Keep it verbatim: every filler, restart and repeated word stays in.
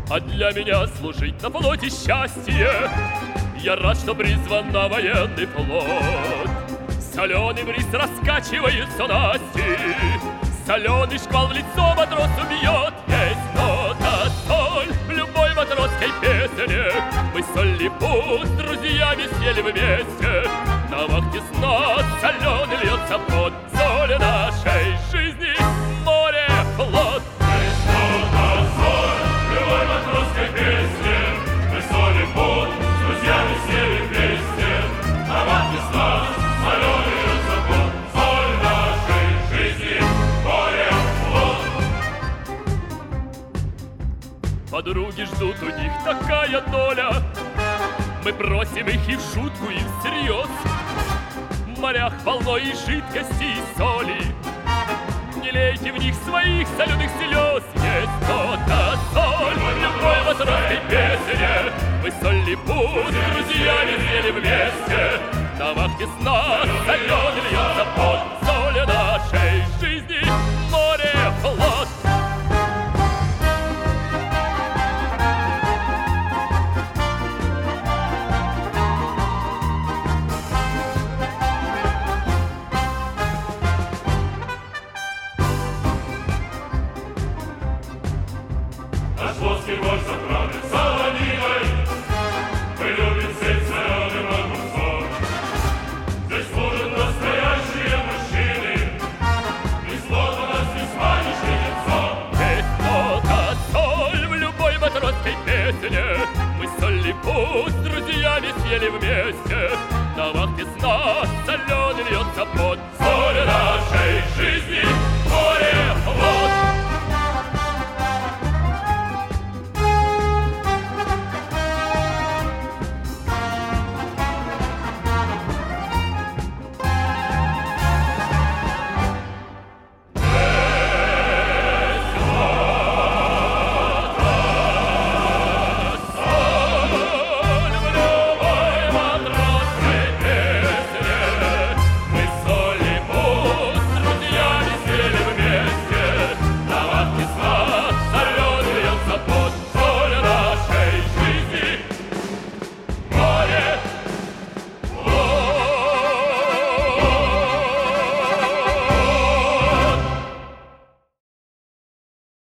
а для меня служить на флоте счастье. Я рад, что призван на военный флот. Соленый бриз раскачивает снасти, соленый шквал в лицо матросу бьет. Есть нота соль в любой матросской песне. Мы соль и пуд с друзьями съели вместе. На вахте с нас соленый льется пот. Соль нашей жизни море, флот. Есть нота соль в любой матросской песне. Мы соль и пуд с друзьями съели вместе. На вахте с нас соленый льется пот. Соль нашей жизни море, флот. Подруги ждут, у них такая доля. Мы просим их и в шутку, и всерьез. В морях полно и жидкости, и соли. Не лейте в них своих соленых слез. Есть нота соль в любой матросской песне. Мы соль и пуд с друзьями съели вместе. На вахте с нас соленый льется пот. Соль нашей жизни море, флот. Наш плоский борщ заправлен солониной. Мы любим сеть соленым огурцом. Здесь служат настоящие мужчины. И слово нас весьма не шевельцом. Есть нота соль в любой матросской песне. Мы соль и пуд с друзьями съели вместе. На вахте с нас соленый льется пот.